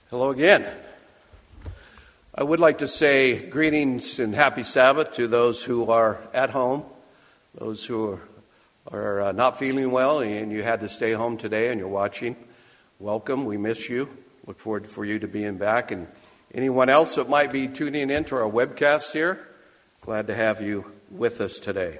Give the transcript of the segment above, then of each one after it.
Hello again. I would like to say greetings and happy Sabbath to those who are at home, those who are not feeling well and you had to stay home today and you're watching. Welcome. We miss you. Look forward for you to being back. And anyone else that might be tuning in to our webcast here, glad to have you with us today.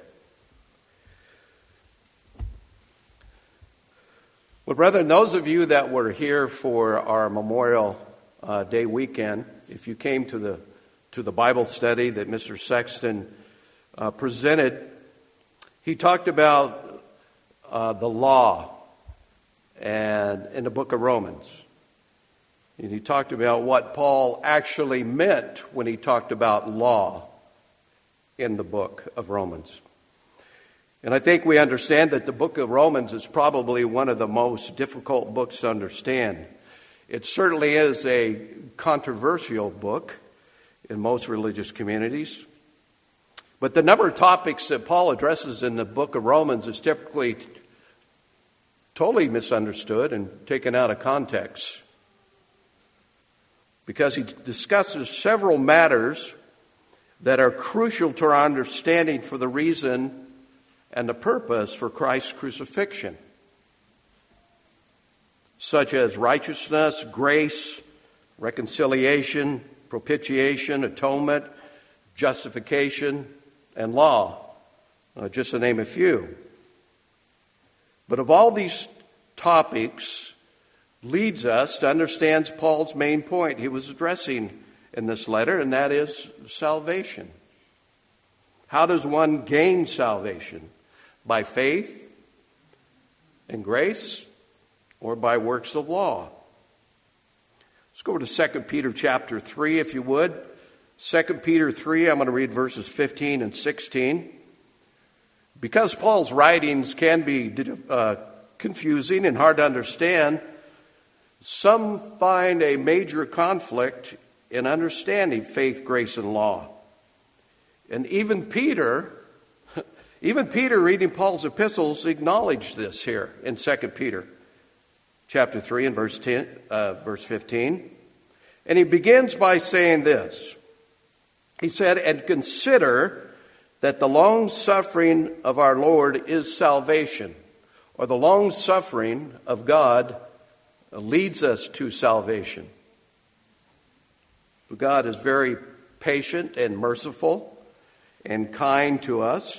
Well, brethren, those of you that were here for our Memorial Day weekend, if you came to the Bible study that Mr. Sexton presented, he talked about the law and in the book of Romans. And he talked about what Paul actually meant when he talked about law in the book of Romans. And I think we understand that the book of Romans is probably one of the most difficult books to understand. It certainly is a controversial book in most religious communities. But the number of topics that Paul addresses in the book of Romans is typically totally misunderstood and taken out of context, because he discusses several matters that are crucial to our understanding for the reason and the purpose for Christ's crucifixion, such as righteousness, grace, reconciliation, propitiation, atonement, justification, and law, just to name a few. But of all these topics leads us to understand Paul's main point he was addressing in this letter, and that is salvation. How does one gain salvation? By faith and grace, or by works of law? Let's go over to 2 Peter chapter 3, if you would. 2 Peter 3, I'm going to read verses 15 and 16. Because Paul's writings can be confusing and hard to understand, some find a major conflict in understanding faith, grace, and law. And even Peter reading Paul's epistles acknowledged this here in 2 Peter chapter 3 and verse 15. And he begins by saying this. He said, "And consider that the long suffering of our Lord is salvation," or the long suffering of God leads us to salvation. God is very patient and merciful and kind to us.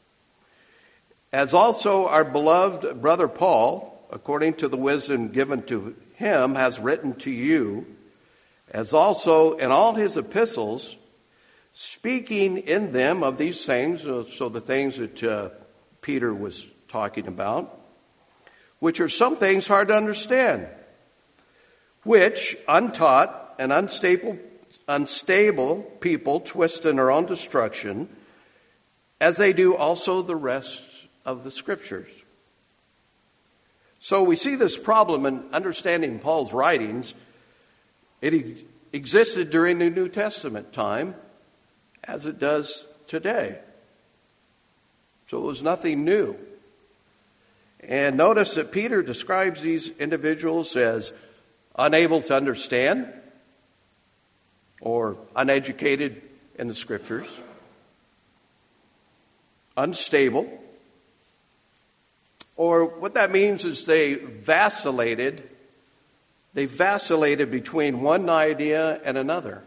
As also our beloved brother Paul, according to the wisdom given to him, has written to you, as also in all his epistles, speaking in them of these things, so the things that Peter was talking about, which are some things hard to understand, which untaught and unstable people twist in their own destruction, as they do also the rest of the Scriptures. So we see this problem in understanding Paul's writings. It existed during the New Testament time, as it does today. So it was nothing new. And notice that Peter describes these individuals as unable to understand or uneducated in the Scriptures, unstable, or what that means is they vacillated between one idea and another.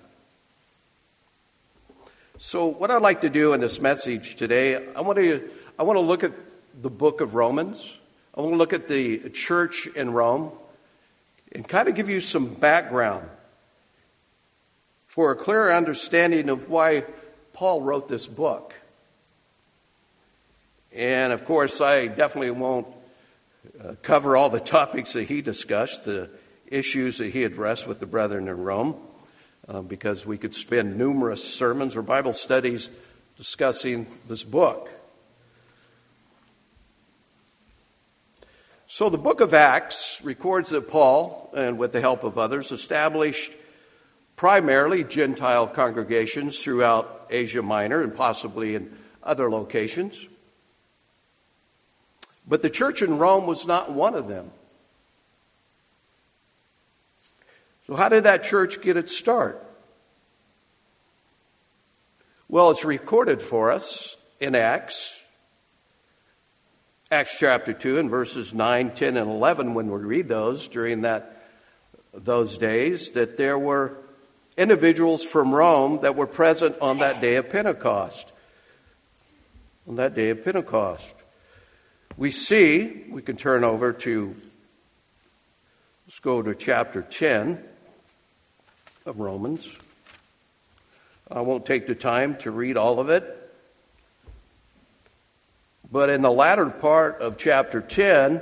So what I'd like to do in this message today, I want to look at the book of Romans. I want to look at the church in Rome and kind of give you some background for a clearer understanding of why Paul wrote this book. And of course, I definitely won't cover all the topics that he discussed, the issues that he addressed with the brethren in Rome, because we could spend numerous sermons or Bible studies discussing this book. So the book of Acts records that Paul, and with the help of others, established primarily Gentile congregations throughout Asia Minor and possibly in other locations. But the church in Rome was not one of them. So how did that church get its start? Well, it's recorded for us in Acts chapter 2 and verses 9, 10, and 11, when we read those during those days, that there were individuals from Rome that were present on that day of Pentecost. On that day of Pentecost. We can turn over to, let's go to chapter 10 of Romans. I won't take the time to read all of it. But in the latter part of chapter 10,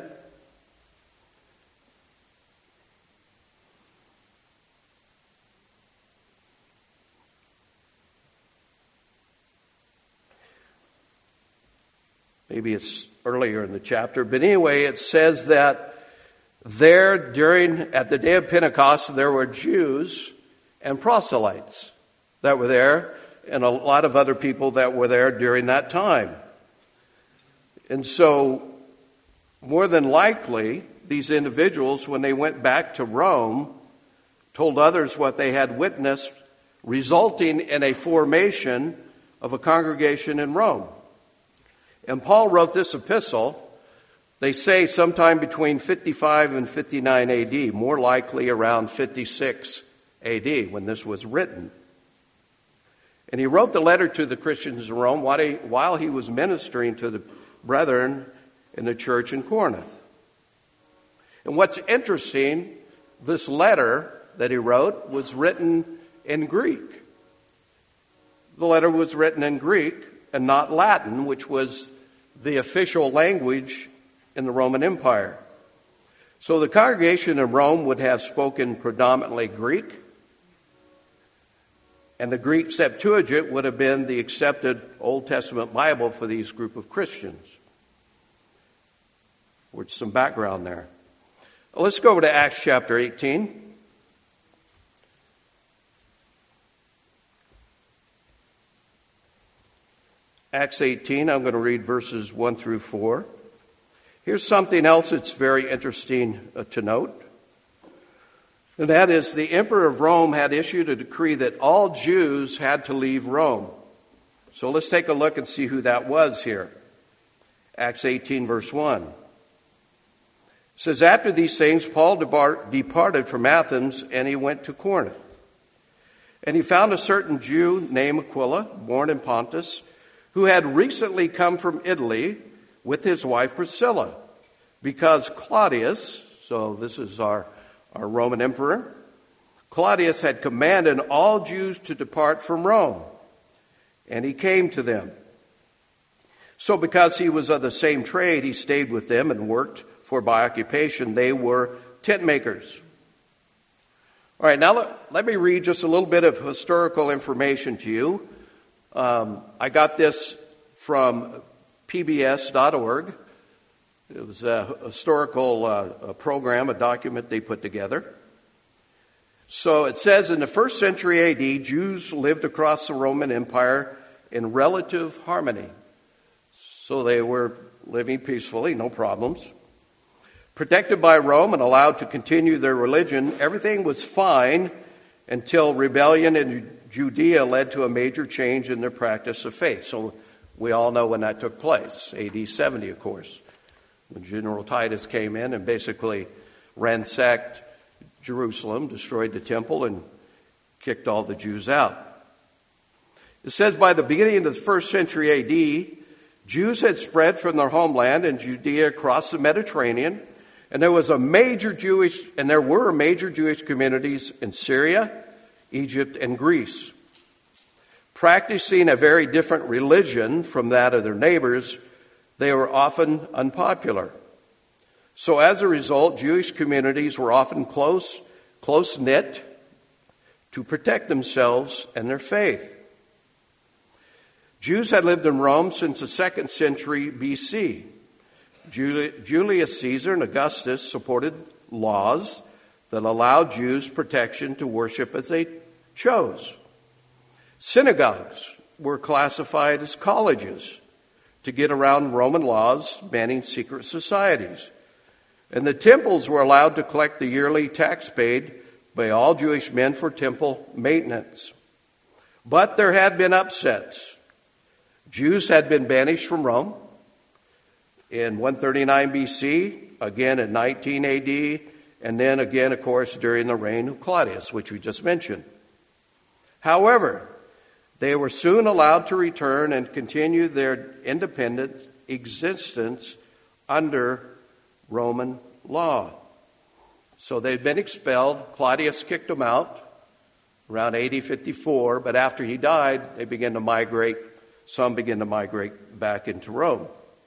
maybe it's earlier in the chapter, but anyway, it says that at the day of Pentecost, there were Jews and proselytes that were there, and a lot of other people that were there during that time. And so, more than likely, these individuals, when they went back to Rome, told others what they had witnessed, resulting in a formation of a congregation in Rome. And Paul wrote this epistle, they say sometime between 55 and 59 AD, more likely around 56 AD when this was written. And he wrote the letter to the Christians in Rome while he was ministering to the brethren in the church in Corinth. And what's interesting, this letter that he wrote was written in Greek. The letter was written in Greek and not Latin, which was the official language in the Roman Empire. So the congregation in Rome would have spoken predominantly Greek, and the Greek Septuagint would have been the accepted Old Testament Bible for these group of Christians. With some background there. Let's go over to Acts chapter 18. Acts 18, I'm going to read verses 1 through 4. Here's something else that's very interesting to note. And that is the emperor of Rome had issued a decree that all Jews had to leave Rome. So let's take a look and see who that was here. Acts 18 verse 1. It says, after these things, Paul departed from Athens and he went to Corinth. And he found a certain Jew named Aquila, born in Pontus, who had recently come from Italy with his wife Priscilla, because Claudius, so this is our Roman emperor, Claudius had commanded all Jews to depart from Rome, and he came to them. So because he was of the same trade, he stayed with them and worked, for by occupation they were tent makers. All right, now let me read just a little bit of historical information to you. I got this from pbs.org. It was a historical program, a document they put together. So it says in the first century AD, Jews lived across the Roman Empire in relative harmony. So they were living peacefully, no problems. Protected by Rome and allowed to continue their religion, everything was fine until rebellion in Judea led to a major change in their practice of faith. So we all know when that took place, AD 70, of course, when General Titus came in and basically ransacked Jerusalem, destroyed the temple, and kicked all the Jews out. It says by the beginning of the first century AD, Jews had spread from their homeland in Judea across the Mediterranean, and there were major Jewish communities in Syria, Egypt, and Greece. Practicing a very different religion from that of their neighbors, they were often unpopular. So as a result, Jewish communities were often close-knit to protect themselves and their faith. Jews had lived in Rome since the 2nd century BC. Julius Caesar and Augustus supported laws that allowed Jews protection to worship as they chose. Synagogues were classified as colleges to get around Roman laws banning secret societies. And the temples were allowed to collect the yearly tax paid by all Jewish men for temple maintenance. But there had been upsets. Jews had been banished from Rome in 139 BC, again in 19 AD, and then again, of course, during the reign of Claudius, which we just mentioned. However, they were soon allowed to return and continue their independent existence under Roman law. So they'd been expelled. Claudius kicked them out around AD 54, but after he died, they began to migrate. Some began to migrate back into Rome.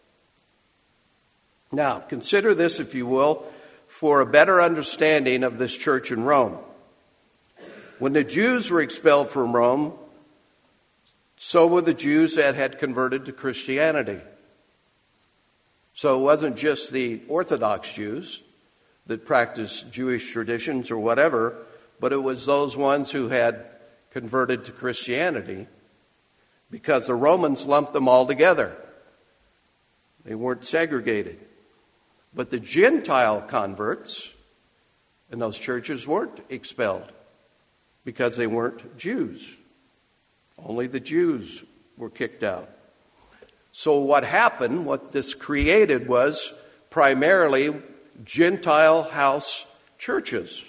Now, consider this, if you will, for a better understanding of this church in Rome. When the Jews were expelled from Rome, so were the Jews that had converted to Christianity. So it wasn't just the Orthodox Jews that practiced Jewish traditions or whatever, but it was those ones who had converted to Christianity, because the Romans lumped them all together. They weren't segregated. But the Gentile converts in those churches weren't expelled because they weren't Jews. Only the Jews were kicked out. So what happened, what this created, was primarily Gentile house churches.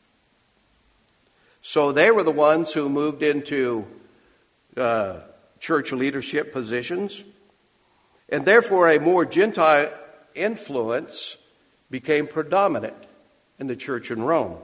So they were the ones who moved into church leadership positions, and therefore a more Gentile influence became predominant in the church in Rome.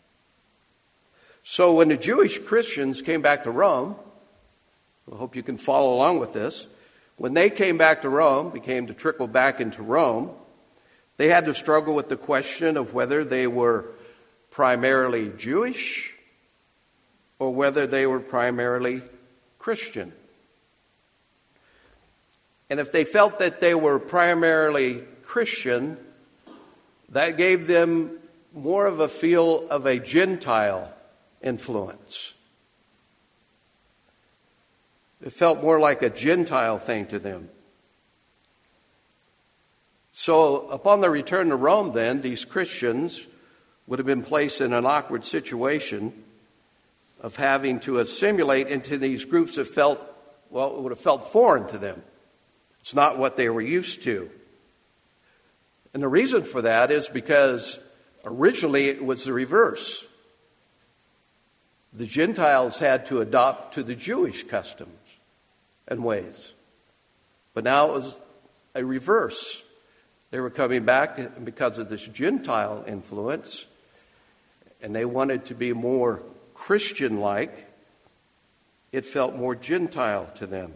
So when the Jewish Christians came back to Rome, I hope you can follow along with this, when they came back to Rome, began to trickle back into Rome, they had to struggle with the question of whether they were primarily Jewish or whether they were primarily Christian. And if they felt that they were primarily Christian, that gave them more of a feel of a Gentile influence. It felt more like a Gentile thing to them. So upon their return to Rome then, these Christians would have been placed in an awkward situation of having to assimilate into these groups that felt, well, it would have felt foreign to them. It's not what they were used to. And the reason for that is because originally it was the reverse. The Gentiles had to adopt to the Jewish customs and ways. But now it was a reverse. They were coming back because of this Gentile influence, and they wanted to be more Christian-like. It felt more Gentile to them.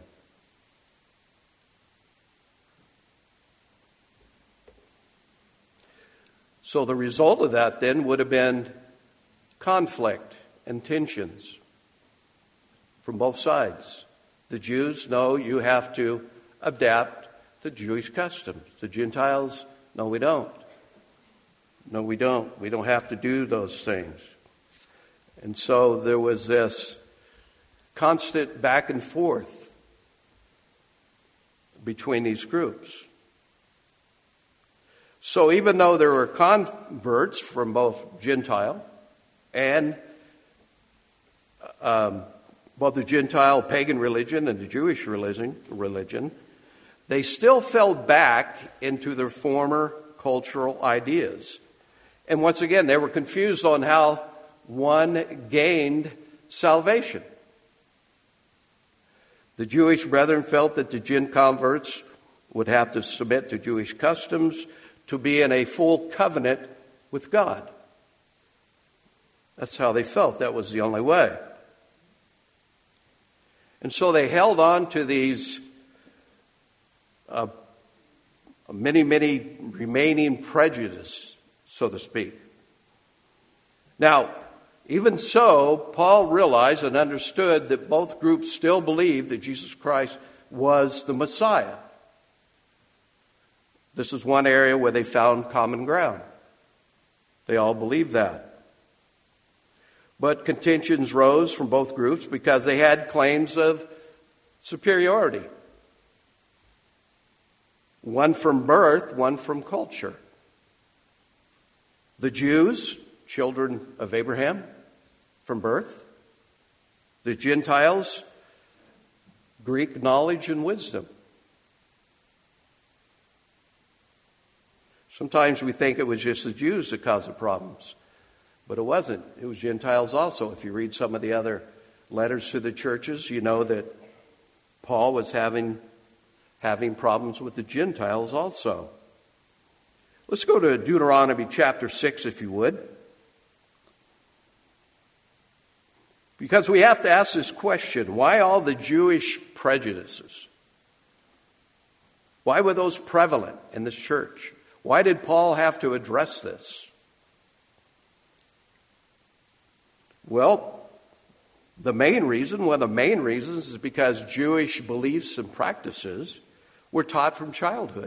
So the result of that then would have been conflict and tensions from both sides. The Jews, no, you have to adapt the Jewish customs. The Gentiles, no, we don't. No, we don't. We don't have to do those things. And so there was this constant back and forth between these groups. So even though there were converts from both Gentile and both the Gentile pagan religion and the Jewish religion, they still fell back into their former cultural ideas. And once again, they were confused on how one gained salvation. The Jewish brethren felt that the Gent converts would have to submit to Jewish customs to be in a full covenant with God. That's how they felt. That was the only way. And so they held on to these many remaining prejudices, so to speak. Now, even so, Paul realized and understood that both groups still believed that Jesus Christ was the Messiah. This is one area where they found common ground. They all believed that. But contentions rose from both groups because they had claims of superiority. One from birth, one from culture. The Jews children of Abraham from birth. The Gentiles, Greek knowledge and wisdom. Sometimes we think it was just the Jews that caused the problems, but it wasn't. It was Gentiles also. If you read some of the other letters to the churches, you know that Paul was having problems with the Gentiles also. Let's go to Deuteronomy chapter 6, if you would. Because we have to ask this question, why all the Jewish prejudices? Why were those prevalent in this church? Why did Paul have to address this? Well, one of the main reasons is because Jewish beliefs and practices were taught from childhood.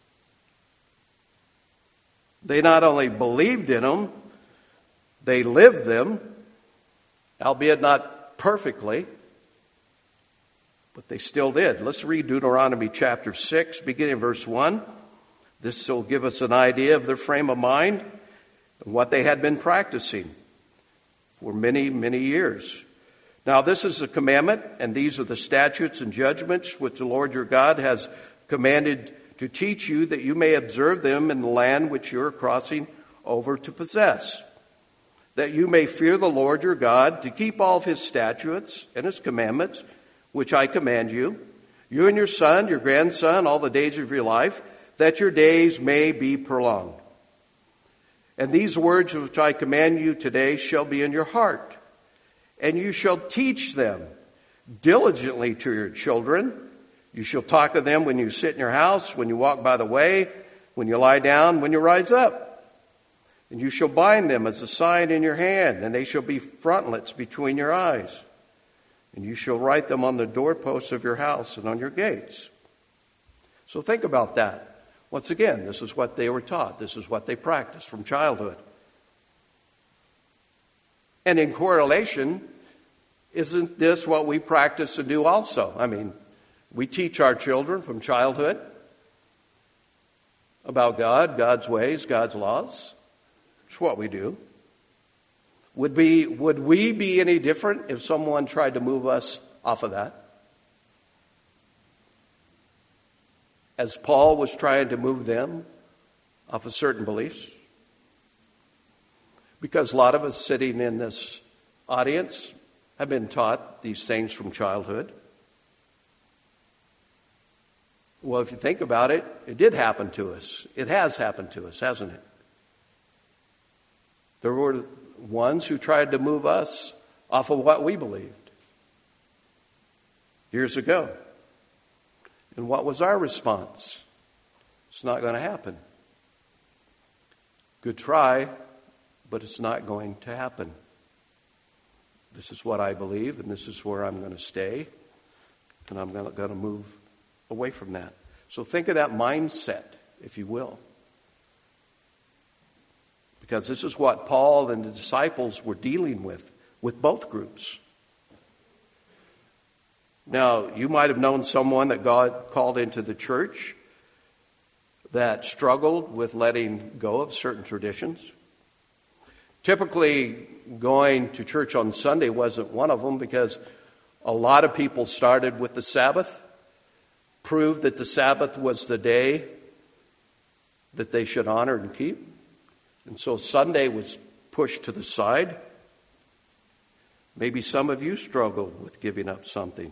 They not only believed in them, they lived them, albeit not perfectly, but they still did. Let's read Deuteronomy chapter 6, beginning in verse 1. This will give us an idea of their frame of mind and what they had been practicing for many, many years. Now this is a commandment, and these are the statutes and judgments which the Lord your God has commanded to teach you, that you may observe them in the land which you are crossing over to possess, that you may fear the Lord your God, to keep all of his statutes and his commandments, which I command you, you and your son, your grandson, all the days of your life, that your days may be prolonged. And these words which I command you today shall be in your heart, and you shall teach them diligently to your children. You shall talk of them when you sit in your house, when you walk by the way, when you lie down, when you rise up. And you shall bind them as a sign in your hand, and they shall be frontlets between your eyes. And you shall write them on the doorposts of your house and on your gates. So think about that. Once again, this is what they were taught. This is what they practiced from childhood. And in correlation, isn't this what we practice and do also? I mean, we teach our children from childhood about God, God's ways, God's laws. It's what we do. Would we be any different if someone tried to move us off of that? As Paul was trying to move them off of certain beliefs? Because a lot of us sitting in this audience have been taught these things from childhood. Well, if you think about it, it did happen to us. It has happened to us, hasn't it? There were ones who tried to move us off of what we believed years ago. And what was our response? It's not going to happen. Good try, but it's not going to happen. This is what I believe, and this is where I'm going to stay, and I'm going to move away from that. So think of that mindset, if you will. Because this is what Paul and the disciples were dealing with both groups. Now, you might have known someone that God called into the church that struggled with letting go of certain traditions. Typically, going to church on Sunday wasn't one of them, because a lot of people started with the Sabbath, proved that the Sabbath was the day that they should honor and keep. And so Sunday was pushed to the side. Maybe some of you struggled with giving up something.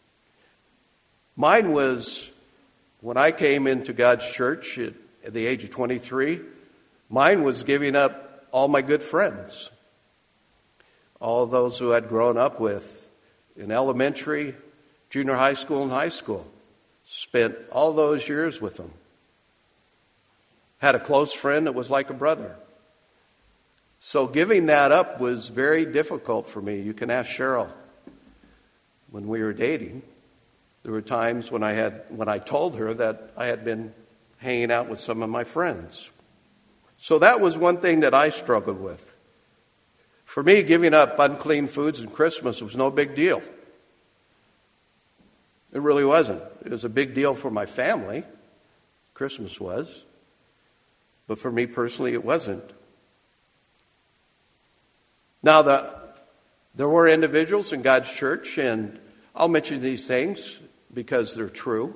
Mine was, when I came into God's church at the age of 23, mine was giving up all my good friends. All of those who I'd grown up with in elementary, junior high school, and high school. Spent all those years with them. Had a close friend that was like a brother. So giving that up was very difficult for me. You can ask Cheryl. When we were dating, there were times when I told her that I had been hanging out with some of my friends. So that was one thing that I struggled with. For me, giving up unclean foods at Christmas was no big deal. It really wasn't. It was a big deal for my family. Christmas was. But for me personally, it wasn't. Now, there were individuals in God's church, and I'll mention these things because they're true.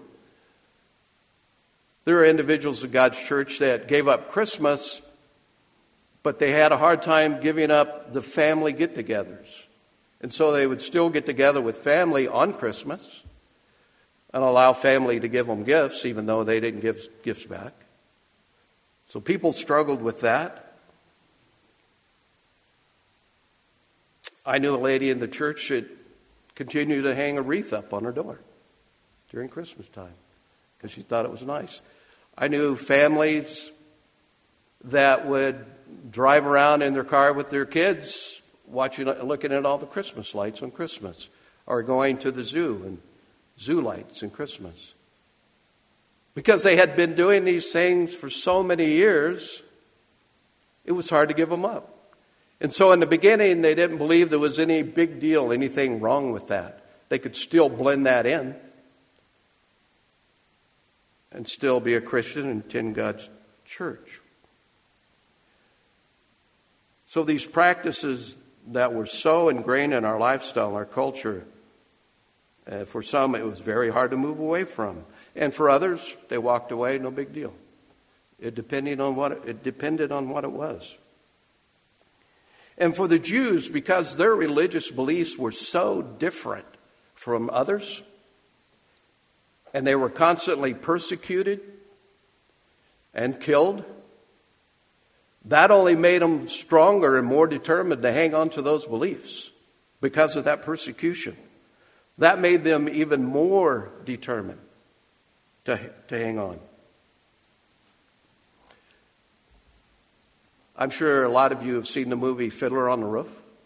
There are individuals in God's church that gave up Christmas, but they had a hard time giving up the family get-togethers. And so they would still get together with family on Christmas and allow family to give them gifts, even though they didn't give gifts back. So people struggled with that. I knew a lady in the church that continued to hang a wreath up on her door during Christmas time because she thought it was nice. I knew families that would drive around in their car with their kids looking at all the Christmas lights on Christmas, or going to the zoo and zoo lights in Christmas. Because they had been doing these things for so many years, it was hard to give them up. And so in the beginning, they didn't believe there was any big deal, anything wrong with that. They could still blend that in and still be a Christian and attend God's church. So these practices that were so ingrained in our lifestyle, our culture, for some it was very hard to move away from. And for others, they walked away, no big deal. It depended on what it was. And for the Jews, because their religious beliefs were so different from others, and they were constantly persecuted and killed, that only made them stronger and more determined to hang on to those beliefs because of that persecution. That made them even more determined to hang on. I'm sure a lot of you have seen the movie Fiddler on the Roof.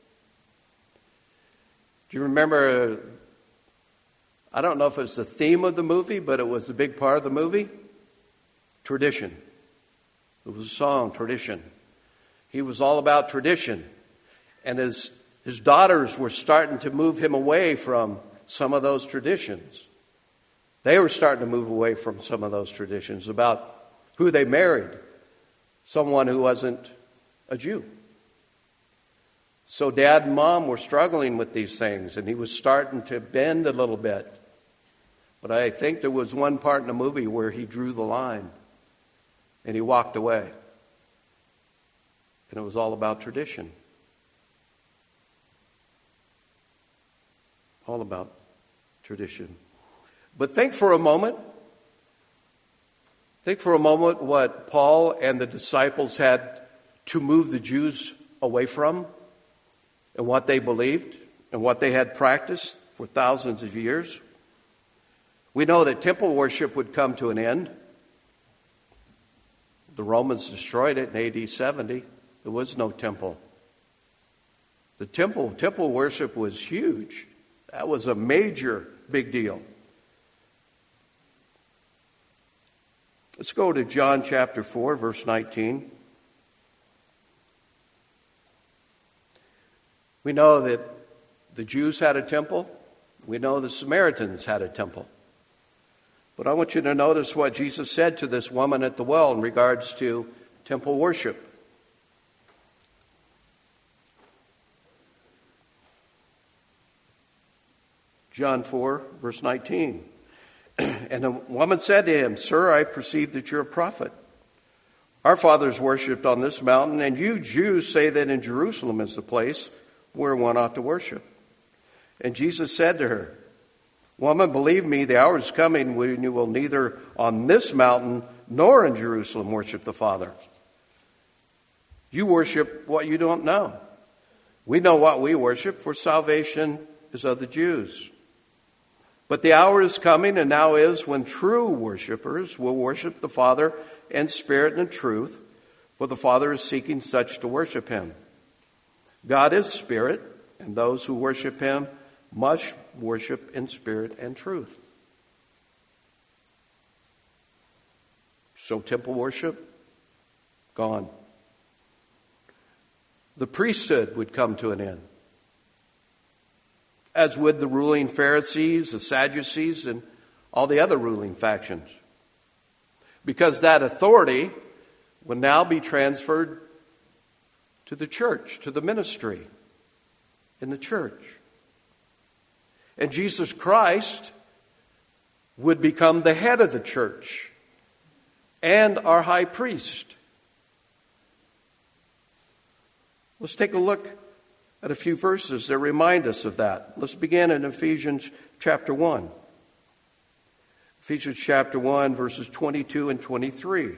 Do you remember, I don't know if it's the theme of the movie, but it was a big part of the movie? Tradition. It was a song, Tradition. He was all about tradition. And his daughters were starting to move him away from some of those traditions. They were starting to move away from some of those traditions about who they married. Someone who wasn't a Jew. So Dad and Mom were struggling with these things, and he was starting to bend a little bit. But I think there was one part in the movie where he drew the line, and he walked away. And it was all about tradition. All about tradition. But think for a moment what Paul and the disciples had to move the Jews away from, and what they believed, and what they had practiced for thousands of years. We know that temple worship would come to an end. The Romans destroyed it in AD 70. There was no temple. The temple worship was huge. That was a major big deal. Let's go to John chapter 4, verse 19. We know that the Jews had a temple. We know the Samaritans had a temple. But I want you to notice what Jesus said to this woman at the well in regards to temple worship. John 4, verse 19. And the woman said to him, "Sir, I perceive that you're a prophet. Our fathers worshipped on this mountain, and you Jews say that in Jerusalem is the place where one ought to worship." And Jesus said to her, "Woman, believe me, the hour is coming when you will neither on this mountain nor in Jerusalem worship the Father. You worship what you don't know. We know what we worship, for salvation is of the Jews. But the hour is coming, and now is, when true worshipers will worship the Father in spirit and in truth, for the Father is seeking such to worship him. God is spirit, and those who worship him must worship in spirit and truth." So temple worship, gone. The priesthood would come to an end, as would the ruling Pharisees, the Sadducees, and all the other ruling factions. Because that authority would now be transferred to the church, to the ministry, in the church. And Jesus Christ would become the head of the church and our high priest. Let's take a look at a few verses that remind us of that. Let's begin in Ephesians chapter 1. Ephesians chapter 1, verses 22 and 23.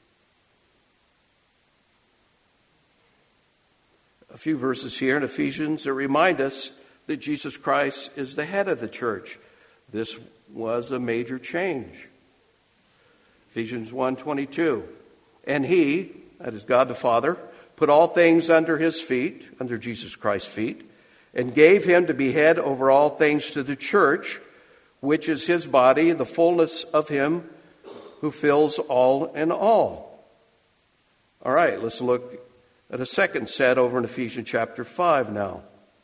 A few verses here in Ephesians that remind us that Jesus Christ is the head of the church. This was a major change. Ephesians 1:22. And he, that is God the Father, put all things under his feet, under Jesus Christ's feet, and gave him to be head over all things to the church, which is his body, the fullness of him who fills all in all. All right, let's look at a second set over in Ephesians chapter 5 now.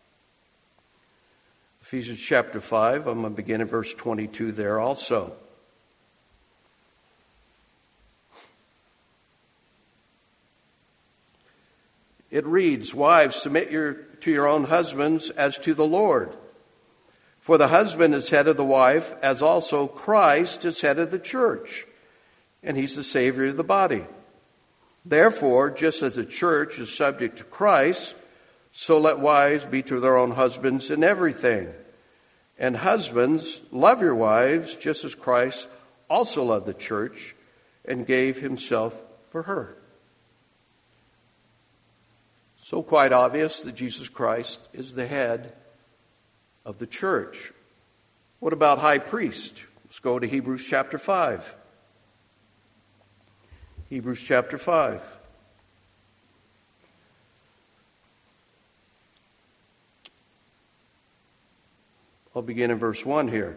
Ephesians chapter 5, I'm going to begin in verse 22 there also. It reads, Wives, submit to your own husbands as to the Lord. For the husband is head of the wife, as also Christ is head of the church, and he's the Savior of the body. Therefore, just as the church is subject to Christ, so let wives be to their own husbands in everything. And husbands, love your wives, just as Christ also loved the church and gave himself for her. So quite obvious that Jesus Christ is the head of the church. What about high priest? Let's go to Hebrews chapter 5. Hebrews chapter 5. I'll begin in verse 1 here.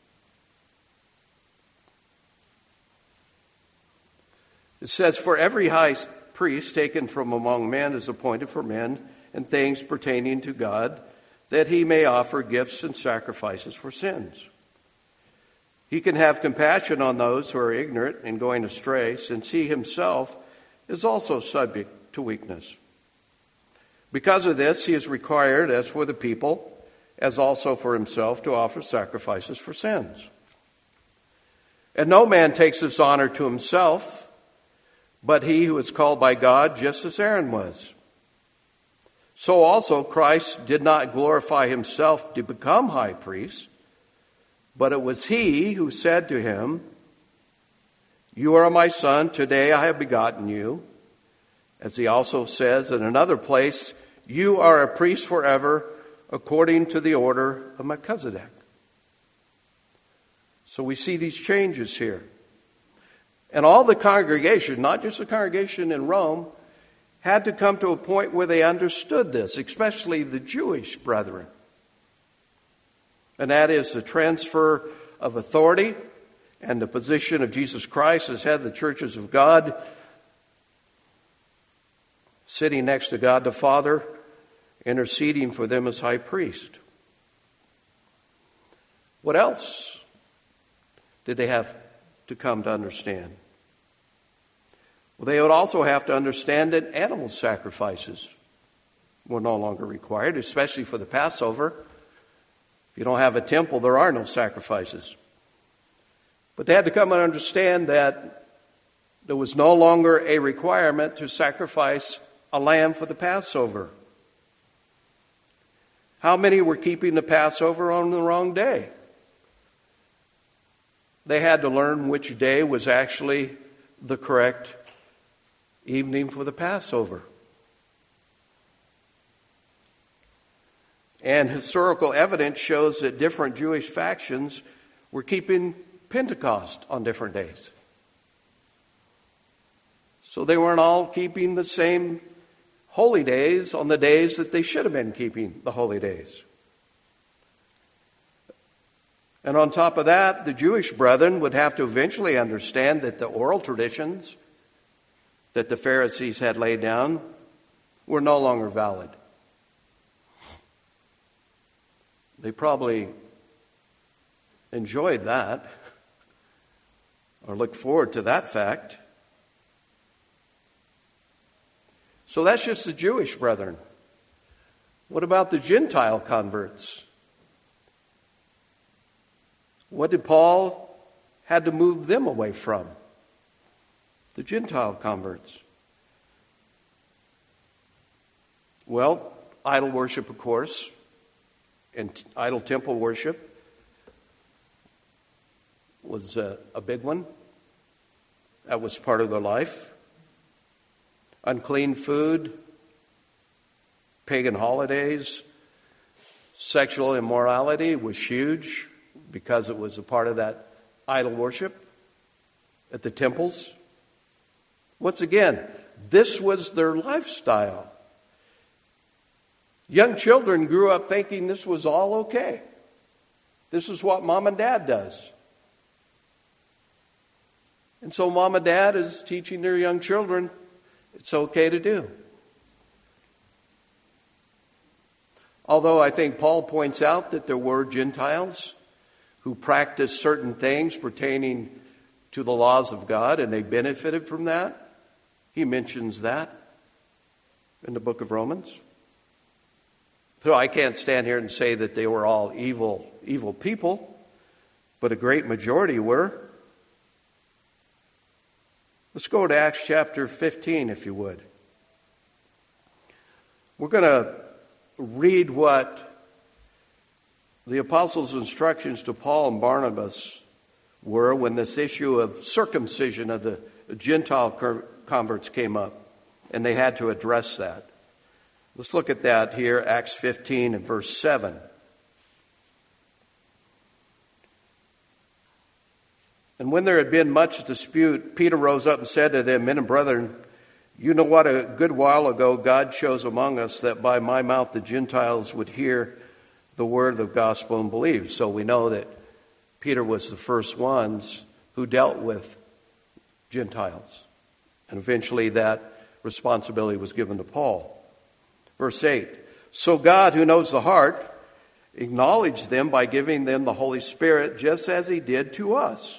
It says, For every high priest taken from among men is appointed for men and things pertaining to God, that he may offer gifts and sacrifices for sins. He can have compassion on those who are ignorant and going astray, since he himself is also subject to weakness. Because of this, he is required, as for the people, as also for himself, to offer sacrifices for sins. And no man takes this honor to himself, but he who is called by God, just as Aaron was. So also Christ did not glorify himself to become high priest, but it was he who said to him, You are my son, today I have begotten you. As he also says in another place, You are a priest forever, according to the order of Melchizedek. So we see these changes here. And all the congregation, not just the congregation in Rome, had to come to a point where they understood this, especially the Jewish brethren. And that is the transfer of authority and the position of Jesus Christ as head of the churches of God, sitting next to God the Father, interceding for them as high priest. What else did they have to come to understand? Well, they would also have to understand that animal sacrifices were no longer required, especially for the Passover. If you don't have a temple, there are no sacrifices. But they had to come and understand that there was no longer a requirement to sacrifice a lamb for the Passover. How many were keeping the Passover on the wrong day? They had to learn which day was actually the correct evening for the Passover. And historical evidence shows that different Jewish factions were keeping Pentecost on different days. So they weren't all keeping the same holy days on the days that they should have been keeping the holy days. And on top of that, the Jewish brethren would have to eventually understand that the oral traditions that the Pharisees had laid down were no longer valid. They probably enjoyed that or looked forward to that fact. So that's just the Jewish brethren. What about the Gentile converts? What did Paul had to move them away from? The Gentile converts. Well, idol worship, of course, and idol temple worship was a big one. That was part of their life. Unclean food, pagan holidays, sexual immorality was huge because it was a part of that idol worship at the temples. Once again, this was their lifestyle. Young children grew up thinking this was all okay. This is what mom and dad does. And so mom and dad is teaching their young children it's okay to do. Although I think Paul points out that there were Gentiles who practiced certain things pertaining to the laws of God, and they benefited from that. He mentions that in the book of Romans. So I can't stand here and say that they were all evil people, but a great majority were. Let's go to Acts chapter 15, if you would. We're going to read what the apostles' instructions to Paul and Barnabas were when this issue of circumcision of the Gentile converts came up, and they had to address that. Let's look at that here, Acts 15 and verse 7. And when there had been much dispute, Peter rose up and said to them, Men and brethren, you know what a good while ago God chose among us that by my mouth the Gentiles would hear the word of the gospel and believe. So we know that Peter was the first ones who dealt with Gentiles. And eventually that responsibility was given to Paul. Verse 8, so God, who knows the heart, acknowledged them by giving them the Holy Spirit just as he did to us,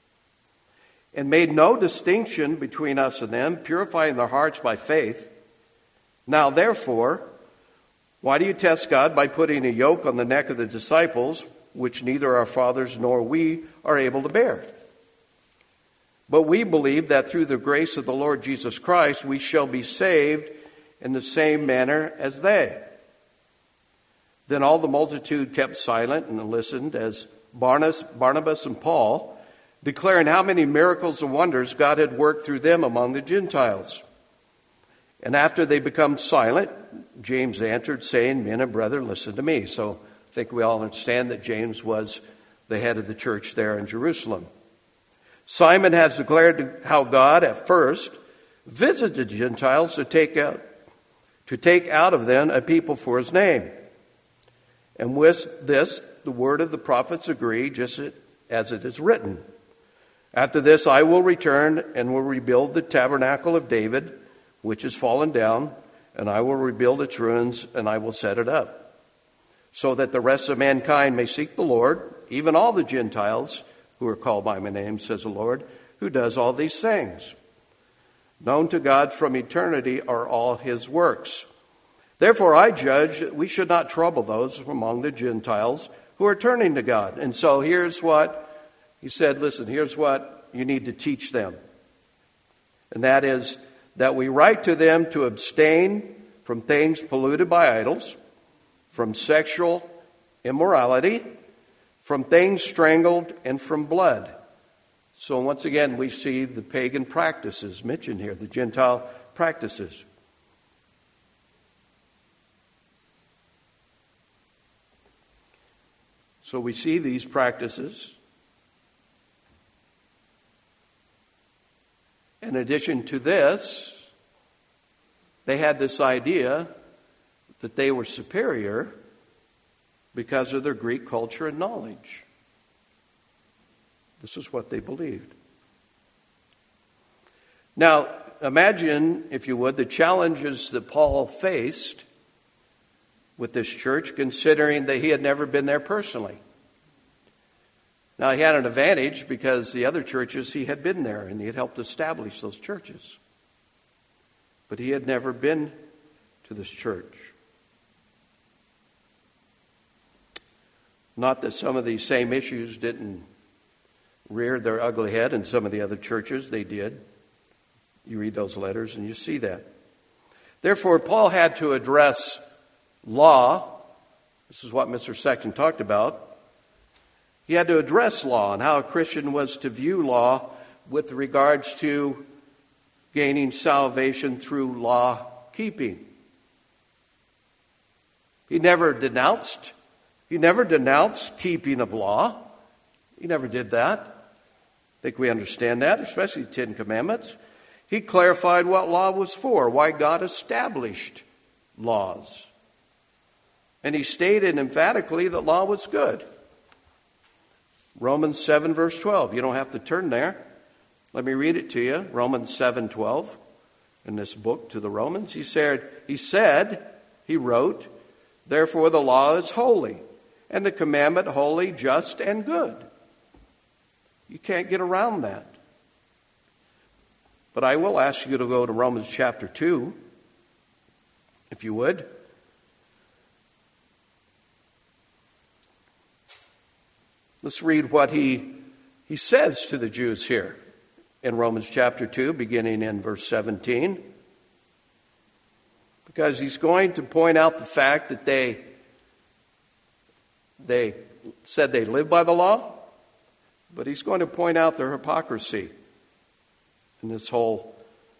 and made no distinction between us and them, purifying their hearts by faith. Now therefore, why do you test God by putting a yoke on the neck of the disciples, which neither our fathers nor we are able to bear? But we believe that through the grace of the Lord Jesus Christ, we shall be saved in the same manner as they. Then all the multitude kept silent and listened as Barnabas and Paul declaring how many miracles and wonders God had worked through them among the Gentiles. And after they become silent, James answered, saying, Men and brethren, listen to me. So I think we all understand that James was the head of the church there in Jerusalem. Simon has declared how God at first visited the Gentiles to take out of them a people for his name. And with this, the word of the prophets agree, just as it is written. After this, I will return and will rebuild the tabernacle of David, which is fallen down, and I will rebuild its ruins, and I will set it up, so that the rest of mankind may seek the Lord, even all the Gentiles who are called by my name, says the Lord, who does all these things. Known to God from eternity are all his works. Therefore I judge that we should not trouble those among the Gentiles who are turning to God. And so here's what he said, listen, here's what you need to teach them. And that is that we write to them to abstain from things polluted by idols, from sexual immorality, from things strangled, and from blood. So once again, we see the pagan practices mentioned here, the Gentile practices. So we see these practices. In addition to this, they had this idea that they were superior because of their Greek culture and knowledge. This is what they believed. Now, imagine, if you would, the challenges that Paul faced with this church, considering that he had never been there personally. Now, he had an advantage because the other churches, he had been there and he had helped establish those churches. But he had never been to this church. Not that some of these same issues didn't rear their ugly head in some of the other churches. They did. You read those letters and you see that. Therefore, Paul had to address law. This is what Mr. Sexton talked about. He had to address law and how a Christian was to view law with regards to gaining salvation through law keeping. He never denounced keeping of law. He never did that. I think we understand that, especially the Ten Commandments. He clarified what law was for, why God established laws. And he stated emphatically that law was good. Romans 7 verse 12. You don't have to turn there. Let me read it to you. Romans 7:12. In this book to the Romans, he wrote, therefore the law is holy, and the commandment holy, just, and good. You can't get around that. But I will ask you to go to Romans chapter 2, if you would. Let's read what he says to the Jews here in Romans chapter 2, beginning in verse 17. Because he's going to point out the fact that they said they lived by the law, but he's going to point out their hypocrisy in this whole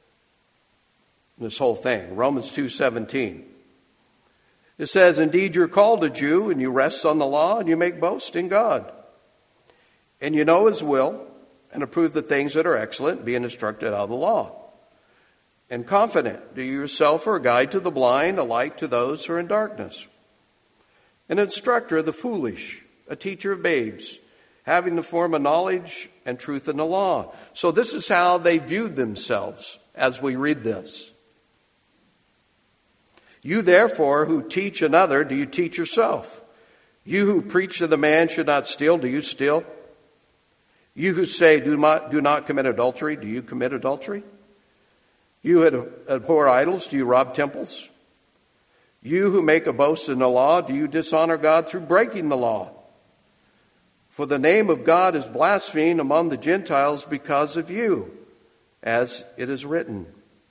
thing. Romans 2:17. It says, indeed you're called a Jew, and you rest on the law, and you make boast in God. And you know his will, and approve the things that are excellent, being instructed out of the law. And confident, do you yourself are a guide to the blind, a light to those who are in darkness. An instructor of the foolish, a teacher of babes, having the form of knowledge and truth in the law. So this is how they viewed themselves as we read this. You therefore who teach another, do you teach yourself? You who preach that the man should not steal, do you steal? You who say do not commit adultery, do you commit adultery? You who abhor idols, do you rob temples? You who make a boast in the law, do you dishonor God through breaking the law? For the name of God is blasphemed among the Gentiles because of you, as it is written.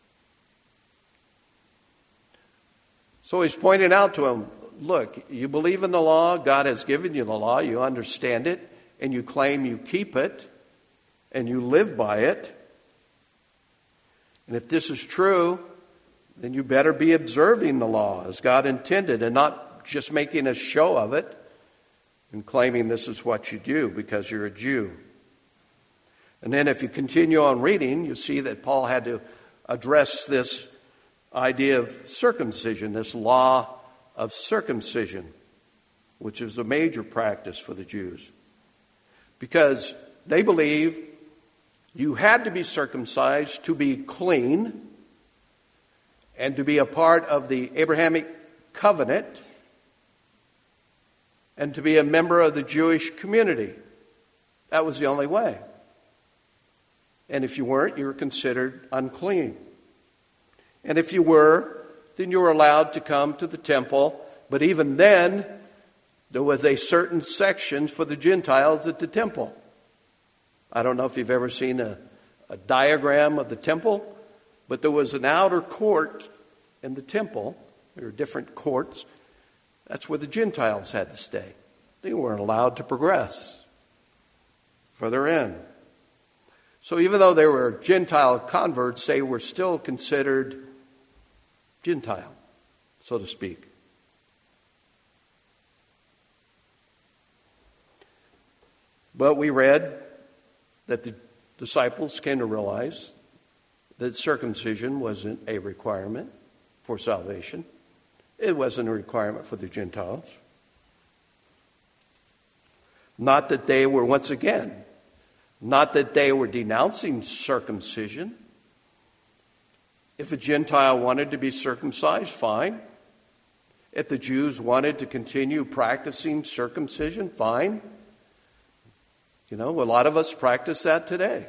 So he's pointing out to him, look, you believe in the law, God has given you the law, you understand it, and you claim you keep it, and you live by it. And if this is true, then you better be observing the law as God intended and not just making a show of it and claiming this is what you do because you're a Jew. And then if you continue on reading, you see that Paul had to address this idea of circumcision, this law of circumcision, which is a major practice for the Jews. Because they believe you had to be circumcised to be clean and to be a part of the Abrahamic covenant and to be a member of the Jewish community. That was the only way. And if you weren't, you were considered unclean. And if you were, then you were allowed to come to the temple. But even then, there was a certain section for the Gentiles at the temple. I don't know if you've ever seen a diagram of the temple, but there was an outer court in the temple. There were different courts. That's where the Gentiles had to stay. They weren't allowed to progress further in. So even though they were Gentile converts, they were still considered Gentile, so to speak. But we read that the disciples came to realize that circumcision wasn't a requirement for salvation. It wasn't a requirement for the Gentiles. Not that they were, once again, not that they were denouncing circumcision. If a Gentile wanted to be circumcised, fine. If the Jews wanted to continue practicing circumcision, fine. You know, a lot of us practice that today.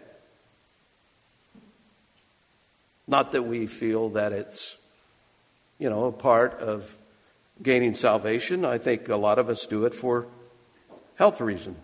Not that we feel that it's, a part of gaining salvation. I think a lot of us do it for health reasons.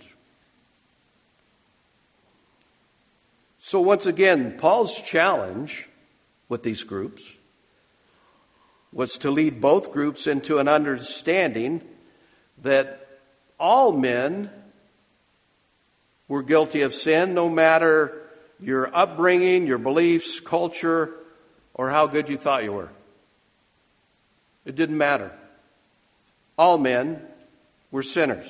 So once again, Paul's challenge with these groups was to lead both groups into an understanding that all men were guilty of sin, no matter your upbringing, your beliefs, culture, or how good you thought you were. It didn't matter. All men were sinners.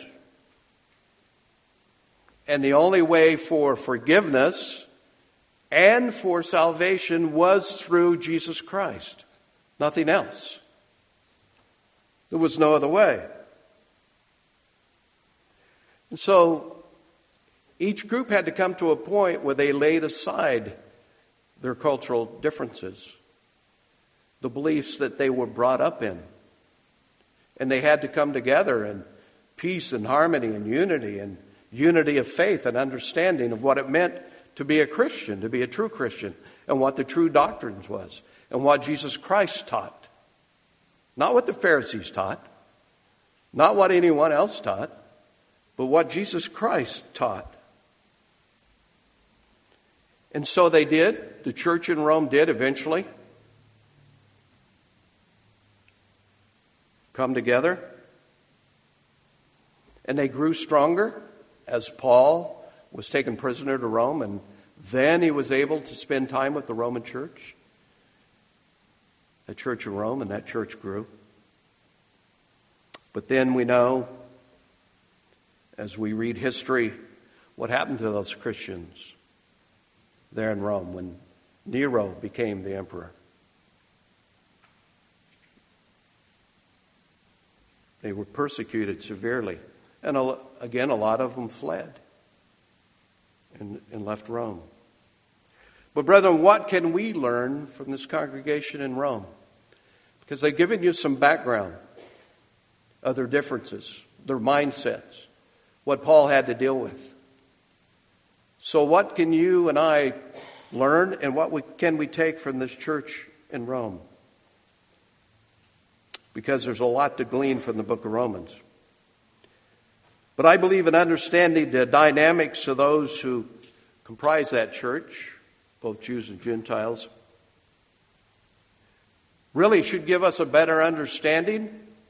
And the only way for forgiveness and for salvation was through Jesus Christ. Nothing else. There was no other way. And so each group had to come to a point where they laid aside their cultural differences, the beliefs that they were brought up in. And they had to come together in peace and harmony and unity of faith and understanding of what it meant to be a Christian, to be a true Christian, and what the true doctrines was, and what Jesus Christ taught. Not what the Pharisees taught, not what anyone else taught, but what Jesus Christ taught. And so they did. The church in Rome did eventually come together. And they grew stronger as Paul was taken prisoner to Rome, and then he was able to spend time with the Roman church, the church in Rome, and that church grew. But then we know, as we read history, what happened to those Christians there in Rome when Nero became the emperor. They were persecuted severely. And again, a lot of them fled and left Rome. But brethren, what can we learn from this congregation in Rome? Because they've given you some background of their differences, their mindsets, what Paul had to deal with. So what can you and I learn, and what can we take from this church in Rome? Because there's a lot to glean from the book of Romans. But I believe in understanding the dynamics of those who comprise that church, both Jews and Gentiles, really should give us a better understanding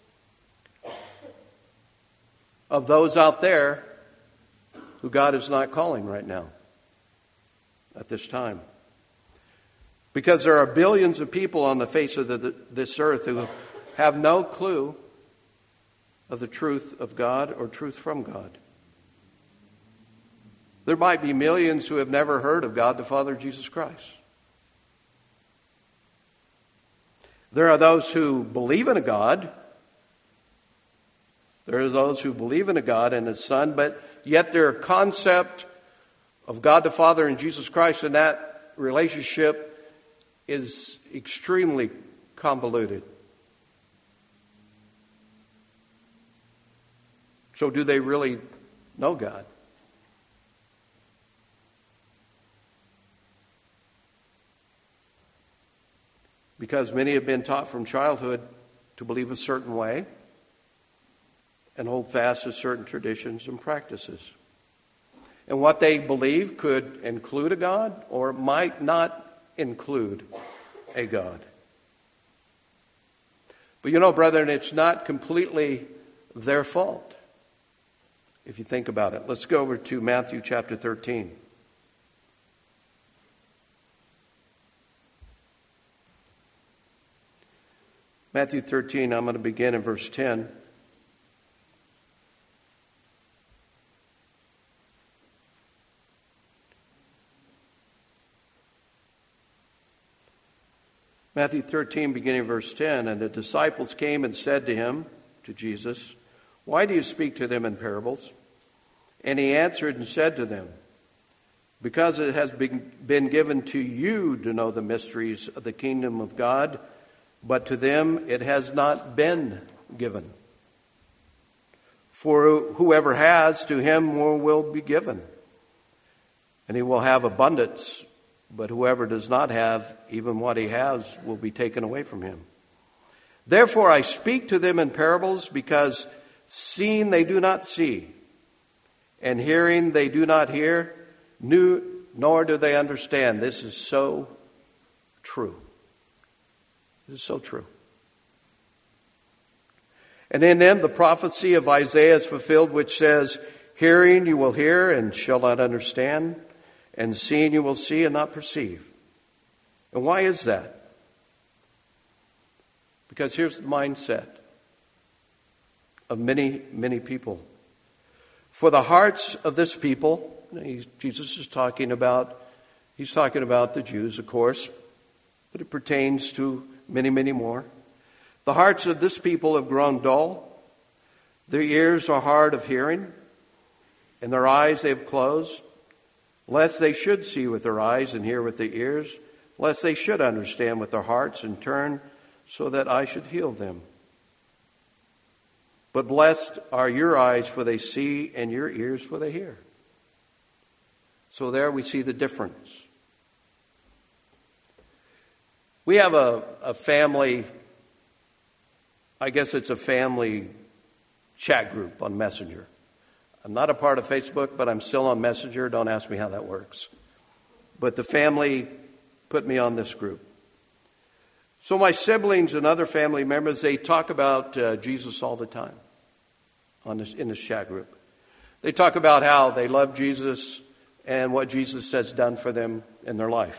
of those out there who God is not calling right now, at this time. Because there are billions of people on the face of this earth who have no clue of the truth of God or truth from God. There might be millions who have never heard of God the Father, Jesus Christ. There are those who believe in a God. There are those who believe in a God and His Son, but yet their concept of God the Father and Jesus Christ and that relationship is extremely convoluted. So do they really know God? Because many have been taught from childhood to believe a certain way and hold fast to certain traditions and practices. And what they believe could include a God or might not include a God. But you know, brethren, it's not completely their fault. If you think about it. Let's go over to Matthew chapter 13. Matthew 13, I'm going to begin in verse 10. Matthew 13, beginning in verse 10. And the disciples came and said to him, to Jesus, "Why do you speak to them in parables?" And he answered and said to them, "Because it has been given to you to know the mysteries of the kingdom of God, but to them it has not been given. For whoever has, to him more will be given, and he will have abundance. But whoever does not have, even what he has will be taken away from him. Therefore I speak to them in parables, because seeing they do not see, And hearing they do not hear, nor do they understand. This is so true. This is so true. And in them the prophecy of Isaiah is fulfilled, which says, hearing you will hear and shall not understand, and seeing you will see and not perceive. And why is that? Because here's the mindset of many, many people. For the hearts of this people, Jesus is talking about, he's talking about the Jews, of course, but it pertains to many, many more. The hearts of this people have grown dull. Their ears are hard of hearing, and their eyes they have closed, lest they should see with their eyes and hear with their ears, lest they should understand with their hearts and turn so that I should heal them. But blessed are your eyes, for they see, and your ears, for they hear. So there we see the difference. We have a family, I guess it's a family chat group on Messenger. I'm not a part of Facebook, but I'm still on Messenger. Don't ask me how that works. But the family put me on this group. So my siblings and other family members, they talk about Jesus all the time in this chat group. They talk about how they love Jesus and what Jesus has done for them in their life.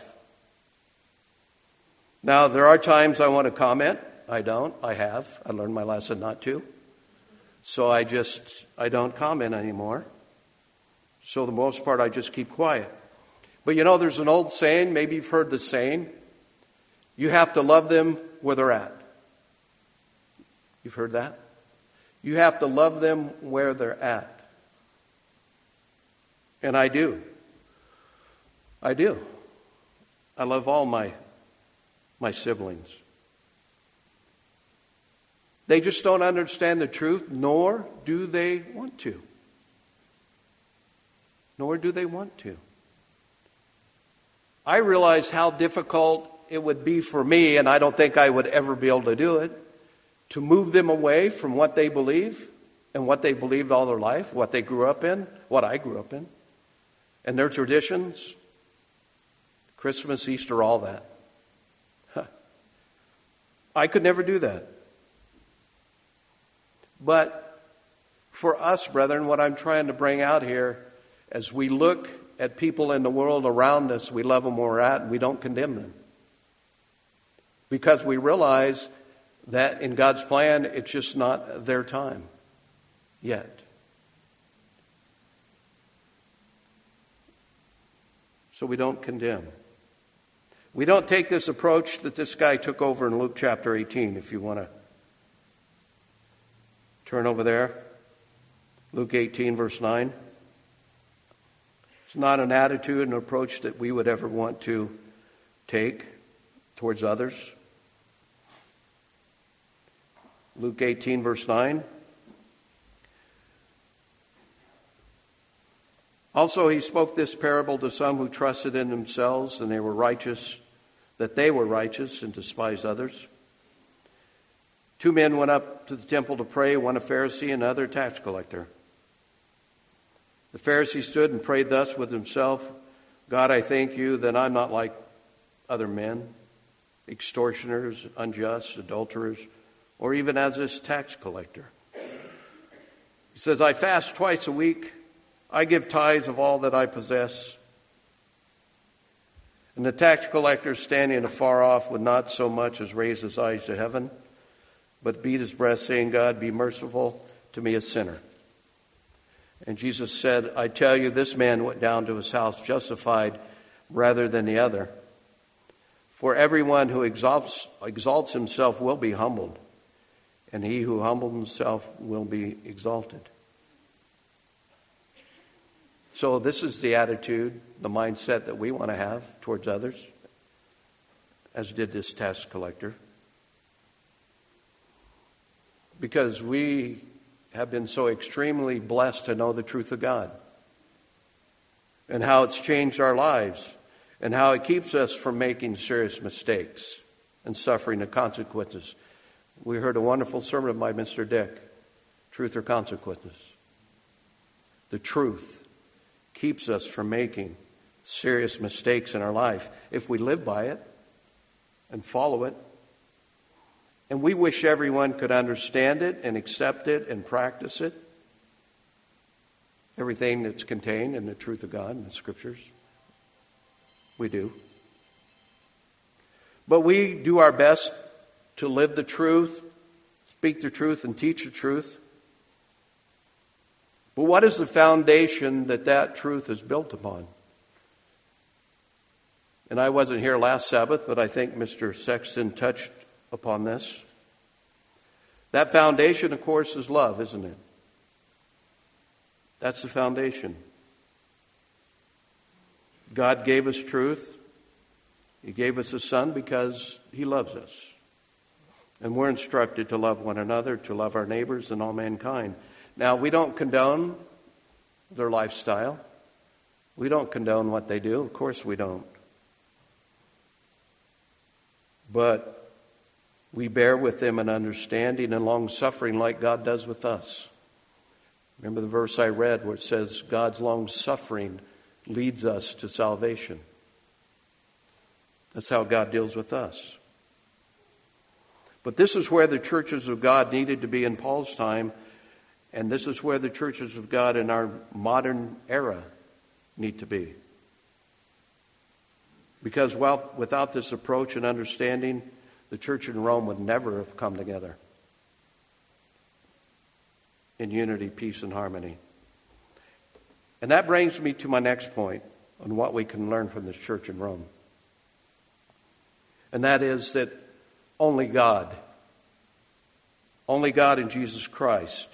Now, there are times I want to comment. I don't. I have. I learned my lesson not to. So I don't comment anymore. So the most part, I just keep quiet. But there's an old saying, maybe you've heard the saying, you have to love them where they're at. You've heard that? You have to love them where they're at. And I do. I do. I love all my siblings. They just don't understand the truth, nor do they want to. Nor do they want to. I realize how difficult it would be for me, and I don't think I would ever be able to do it, to move them away from what they believe and what they believed all their life, what they grew up in, what I grew up in, and their traditions, Christmas, Easter, all that. I could never do that. But for us, brethren, what I'm trying to bring out here, as we look at people in the world around us, we love them where we're at, and we don't condemn them. Because we realize that in God's plan, it's just not their time yet. So we don't condemn. We don't take this approach that this guy took over in Luke chapter 18, if you want to turn over there. Luke 18, verse 9. It's not an attitude, an approach that we would ever want to take towards others. Luke 18, verse 9. Also, he spoke this parable to some who trusted in themselves and they were righteous and despised others. 2 men went up to the temple to pray, one a Pharisee and another a tax collector. The Pharisee stood and prayed thus with himself, God, I thank you that I'm not like other men, extortioners, unjust, adulterers, or even as this tax collector. He says, I fast twice a week. I give tithes of all that I possess. And the tax collector, standing afar off, would not so much as raise his eyes to heaven, but beat his breast, saying, God, be merciful to me, a sinner. And Jesus said, I tell you, this man went down to his house justified rather than the other. For everyone who exalts himself will be humbled, and he who humbles himself will be exalted. So this is the attitude, the mindset that we want to have towards others, as did this tax collector. Because we have been so extremely blessed to know the truth of God and how it's changed our lives and how it keeps us from making serious mistakes and suffering the consequences. We heard a wonderful sermon by Mr. Dick, Truth or Consequences. the truth, keeps us from making serious mistakes in our life if we live by it and follow it. And we wish everyone could understand it and accept it and practice it. Everything that's contained in the truth of God and the Scriptures. We do. But we do our best to live the truth, speak the truth, and teach the truth. But what is the foundation that truth is built upon? And I wasn't here last Sabbath, but I think Mr. Sexton touched upon this. That foundation, of course, is love, isn't it? That's the foundation. God gave us truth. He gave us a Son because He loves us. And we're instructed to love one another, to love our neighbors and all mankind. Now, we don't condone their lifestyle. We don't condone what they do. Of course we don't. But we bear with them in understanding and long-suffering like God does with us. Remember the verse I read where it says God's long-suffering leads us to salvation. That's how God deals with us. But this is where the churches of God needed to be in Paul's time, and this is where the churches of God in our modern era need to be. Because without this approach and understanding, the church in Rome would never have come together in unity, peace, and harmony. And that brings me to my next point on what we can learn from this church in Rome. And that is that only God in Jesus Christ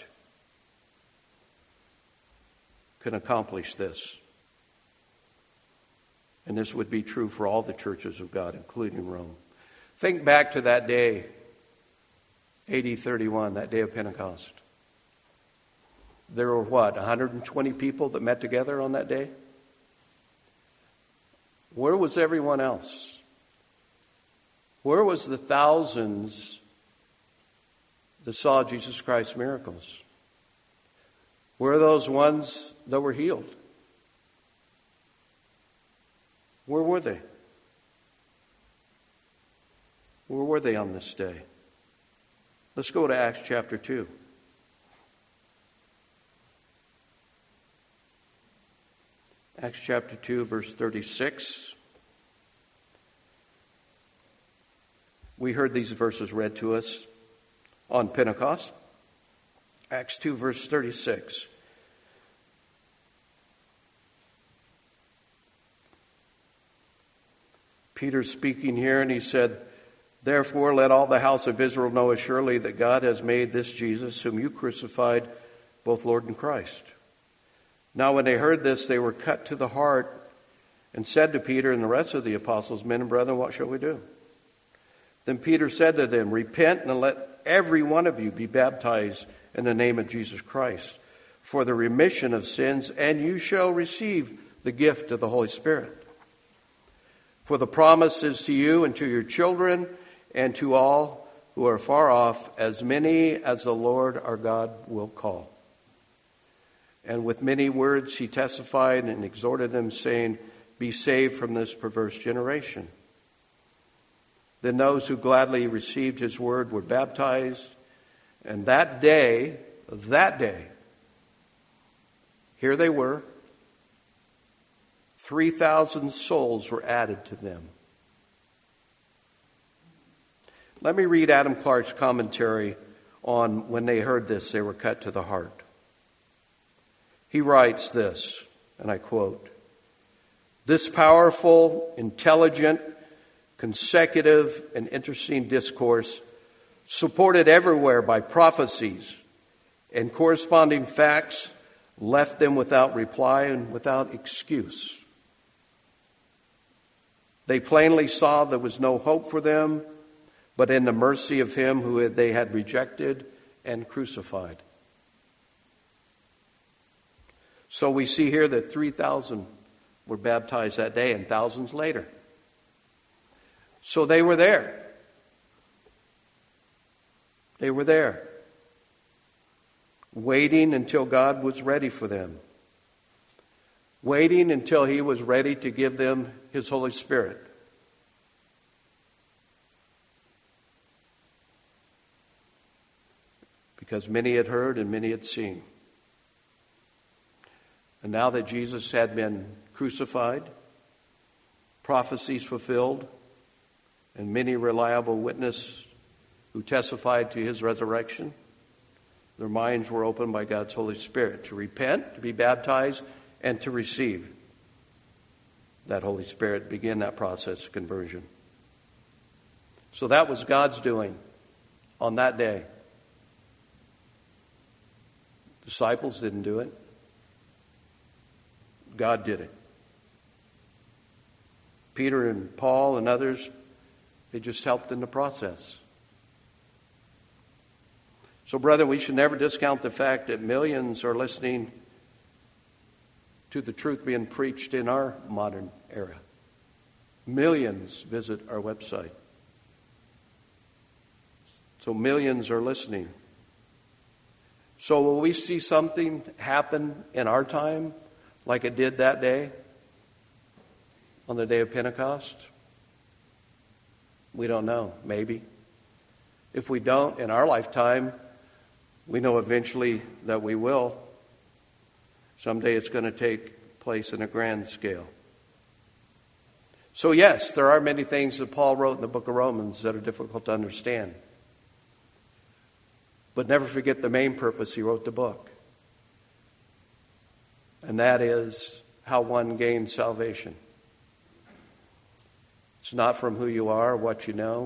can accomplish this. And this would be true for all the churches of God, including Rome. Think back to that day, AD 31, that day of Pentecost. There were 120 people that met together on that day? Where was everyone else? Where was the thousands that saw Jesus Christ's miracles? Where are those ones that were healed? Where were they? Where were they on this day? Let's go to Acts chapter 2. Acts chapter 2, verse 36. We heard these verses read to us on Pentecost. Acts 2, verse 36. Peter's speaking here, and he said, "Therefore let all the house of Israel know assuredly that God has made this Jesus, whom you crucified, both Lord and Christ." Now when they heard this, they were cut to the heart and said to Peter and the rest of the apostles, "Men and brethren, what shall we do?" Then Peter said to them, "Repent and let every one of you be baptized in the name of Jesus Christ for the remission of sins, and you shall receive the gift of the Holy Spirit. For the promise is to you and to your children and to all who are far off, as many as the Lord our God will call." And with many words he testified and exhorted them, saying, "Be saved from this perverse generation." Then those who gladly received his word were baptized. And that day, here they were, 3,000 souls were added to them. Let me read Adam Clark's commentary on when they heard this, they were cut to the heart. He writes this, and I quote, "This powerful, intelligent, consecutive, and interesting discourse, supported everywhere by prophecies and corresponding facts, left them without reply and without excuse. They plainly saw there was no hope for them, but in the mercy of him who they had rejected and crucified." So we see here that 3,000 were baptized that day and thousands later. So they were there. They were there, waiting until God was ready for them. waiting until he was ready to give them his Holy Spirit. Because many had heard and many had seen. And now that Jesus had been crucified, prophecies fulfilled, and many reliable witnesses who testified to his resurrection, their minds were opened by God's Holy Spirit to repent, to be baptized, and to receive that Holy Spirit, begin that process of conversion. So that was God's doing on that day. Disciples didn't do it. God did it. Peter and Paul and others, they just helped in the process. So, brother, we should never discount the fact that millions are listening to the truth being preached in our modern era. Millions visit our website. So millions are listening. So will we see something happen in our time like it did that day on the day of Pentecost? We don't know. Maybe. If we don't, in our lifetime, we know eventually that we will. Someday it's going to take place in a grand scale. So yes, there are many things that Paul wrote in the book of Romans that are difficult to understand. But never forget the main purpose he wrote the book. And that is how one gains salvation. It's not from who you are, what you know,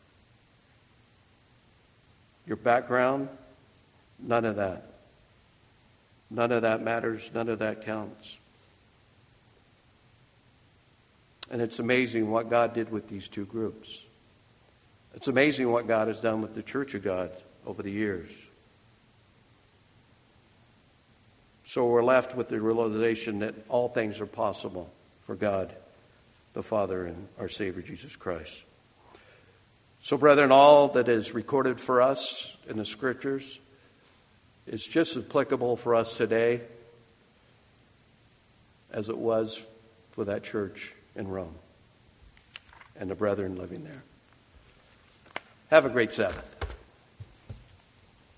your background, none of that. None of that matters, none of that counts. And it's amazing what God did with these two groups. It's amazing what God has done with the Church of God over the years. So we're left with the realization that all things are possible for God, the Father, and our Savior, Jesus Christ. So, brethren, all that is recorded for us in the Scriptures is just as applicable for us today as it was for that church in Rome and the brethren living there. Have a great Sabbath.